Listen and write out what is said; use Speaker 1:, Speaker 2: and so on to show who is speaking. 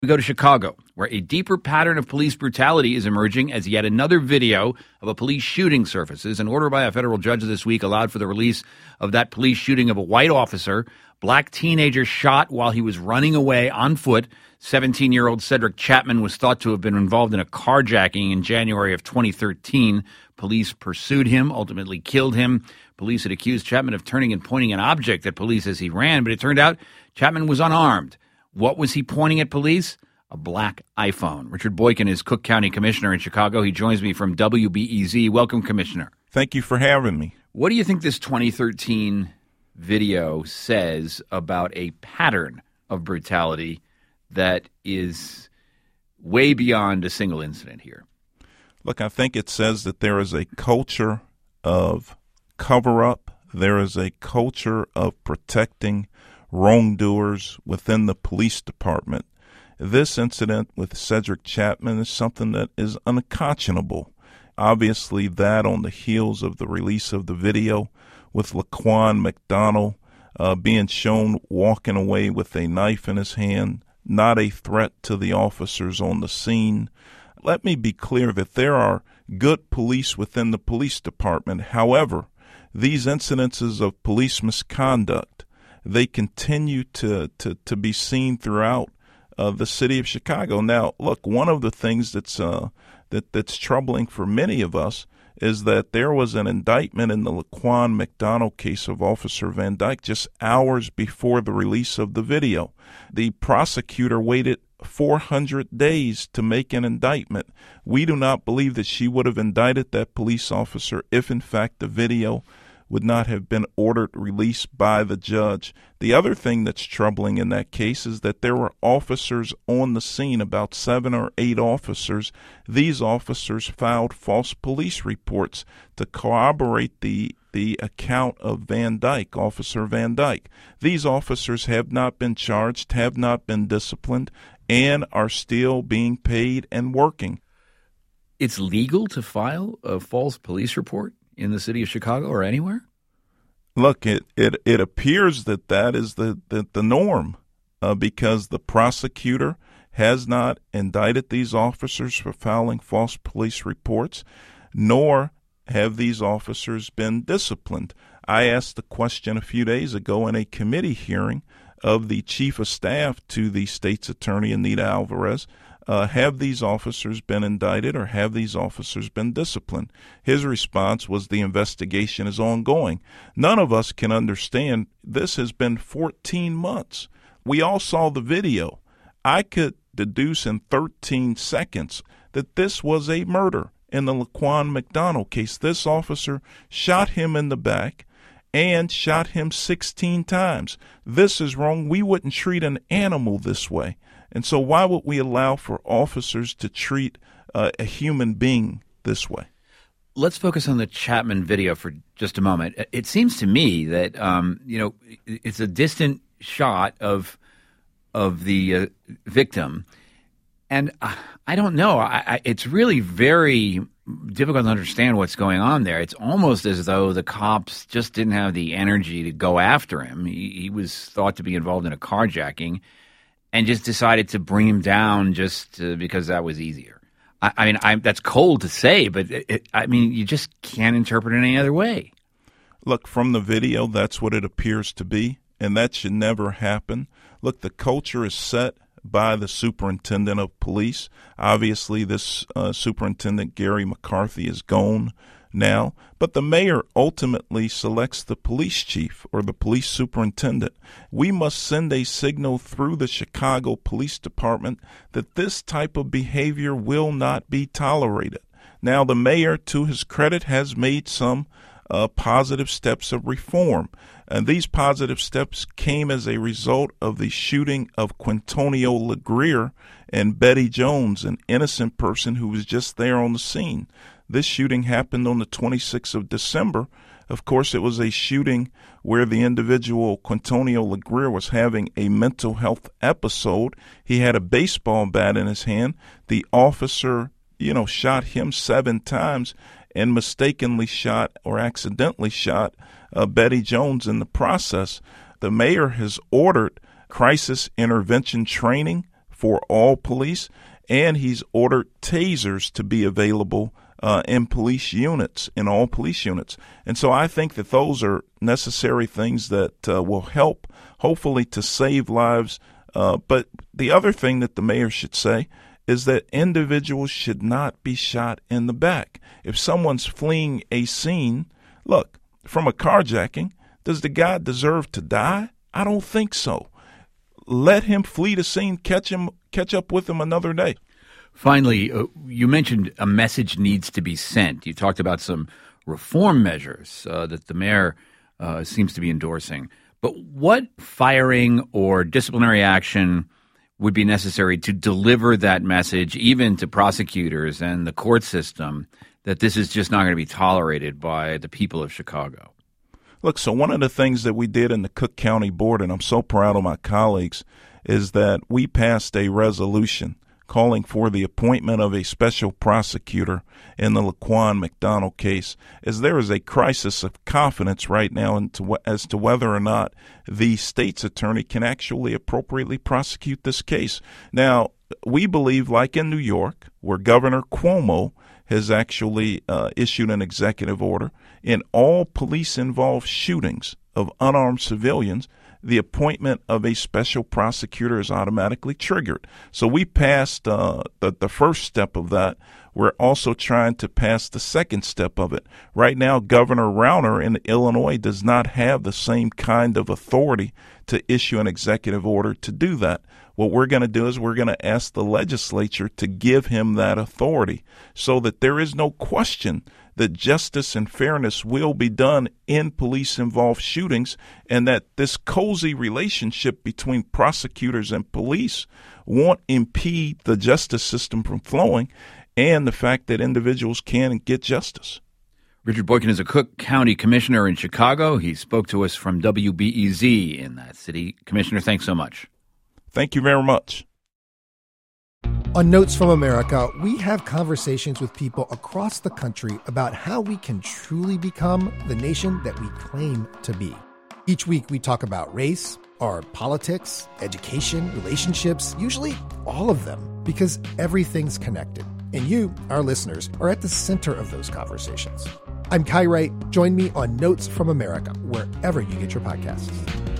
Speaker 1: We go to Chicago, where a deeper pattern of police brutality is emerging as yet another video of a police shooting surfaces. An order by a federal judge this week allowed for the release of that police shooting of a white officer. Black teenager shot while he was running away on foot. 17-year-old Cedric Chapman was thought to have been involved in a carjacking in January of 2013. Police pursued him, ultimately killed him. Police had accused Chapman of turning and pointing an object at police as he ran, but it turned out Chapman was unarmed. What was he pointing at police? A black iPhone. Richard Boykin is Cook County Commissioner in Chicago. He joins me from WBEZ. Welcome, Commissioner.
Speaker 2: Thank you for having me.
Speaker 1: What do you think this 2013 video says about a pattern of brutality that is way beyond a single incident here?
Speaker 2: Look, I think it says that there is a culture of cover-up. There is a culture of protecting wrongdoers within the police department. This incident with Cedric Chapman is something that is unconscionable. Obviously, that on the heels of the release of the video with Laquan McDonald being shown walking away with a knife in his hand, not a threat to the officers on the scene. Let me be clear that there are good police within the police department. However, these incidences of police misconduct, they continue to be seen throughout the city of Chicago. Now, look, one of the things that's troubling for many of us is that there was an indictment in the Laquan McDonald case of Officer Van Dyke just hours before the release of the video. The prosecutor waited 400 days to make an indictment. We do not believe that she would have indicted that police officer if, in fact, the video would not have been ordered released by the judge. The other thing that's troubling in that case is that there were officers on the scene, about 7 or 8 officers. These officers filed false police reports to corroborate the account of Van Dyke, Officer Van Dyke. These officers have not been charged, have not been disciplined, and are still being paid and working.
Speaker 1: It's legal to file a false police report in the city of Chicago or anywhere?
Speaker 2: Look, it appears that is the norm because the prosecutor has not indicted these officers for filing false police reports, nor have these officers been disciplined. I asked the question a few days ago in a committee hearing of the chief of staff to the state's attorney, Anita Alvarez, have these officers been indicted or have these officers been disciplined? His response was the investigation is ongoing. None of us can understand. This has been 14 months. We all saw the video. I could deduce in 13 seconds that this was a murder in the Laquan McDonald case. This officer shot him in the back and shot him 16 times. This is wrong. We wouldn't treat an animal this way. And so why would we allow for officers to treat a human being this way?
Speaker 1: Let's focus on the Chapman video for just a moment. It seems to me that, it's a distant shot of the victim. And I don't know. It's really very difficult to understand what's going on there. It's almost as though the cops just didn't have the energy to go after him. He was thought to be involved in a carjacking and just decided to bring him down just because that was easier. I mean, that's cold to say, but you just can't interpret it any other way.
Speaker 2: Look, from the video, that's what it appears to be, and that should never happen. Look, the culture is set by the superintendent of police. Obviously, this superintendent, Gary McCarthy, is gone now, but the mayor ultimately selects the police chief or the police superintendent. We must send a signal through the Chicago Police Department that this type of behavior will not be tolerated. Now, the mayor, to his credit, has made some positive steps of reform. And these positive steps came as a result of the shooting of Quintonio LeGrier and Betty Jones, an innocent person who was just there on the scene. This shooting happened on the 26th of December. Of course, it was a shooting where the individual, Quintonio LeGrier, was having a mental health episode. He had a baseball bat in his hand. The officer, shot him 7 times and mistakenly shot or accidentally shot Betty Jones in the process. The mayor has ordered crisis intervention training for all police, and he's ordered tasers to be available in police units, in all police units. And so I think that those are necessary things that will help, hopefully, to save lives. But the other thing that the mayor should say is that individuals should not be shot in the back. If someone's fleeing a scene, look, from a carjacking, does the guy deserve to die? I don't think so. Let him flee the scene, catch up with him another day.
Speaker 1: Finally, you mentioned a message needs to be sent. You talked about some reform measures that the mayor seems to be endorsing. But what firing or disciplinary action would be necessary to deliver that message, even to prosecutors and the court system, that this is just not going to be tolerated by the people of Chicago?
Speaker 2: Look, so one of the things that we did in the Cook County Board, and I'm so proud of my colleagues, is that we passed a resolution calling for the appointment of a special prosecutor in the Laquan McDonald case, as there is a crisis of confidence right now as to whether or not the state's attorney can actually appropriately prosecute this case. Now, we believe, like in New York, where Governor Cuomo has actually issued an executive order, in all police-involved shootings of unarmed civilians, the appointment of a special prosecutor is automatically triggered. So we passed the first step of that. We're also trying to pass the second step of it. Right now, Governor Rauner in Illinois does not have the same kind of authority to issue an executive order to do that. What we're going to do is we're going to ask the legislature to give him that authority so that there is no question that justice and fairness will be done in police-involved shootings, and that this cozy relationship between prosecutors and police won't impede the justice system from flowing and the fact that individuals can get justice.
Speaker 1: Richard Boykin is a Cook County Commissioner in Chicago. He spoke to us from WBEZ in that city. Commissioner, thanks so much.
Speaker 2: Thank you very much.
Speaker 3: On Notes from America, we have conversations with people across the country about how we can truly become the nation that we claim to be. Each week, we talk about race, our politics, education, relationships, usually all of them, because everything's connected. And you, our listeners, are at the center of those conversations. I'm Kai Wright. Join me on Notes from America, wherever you get your podcasts.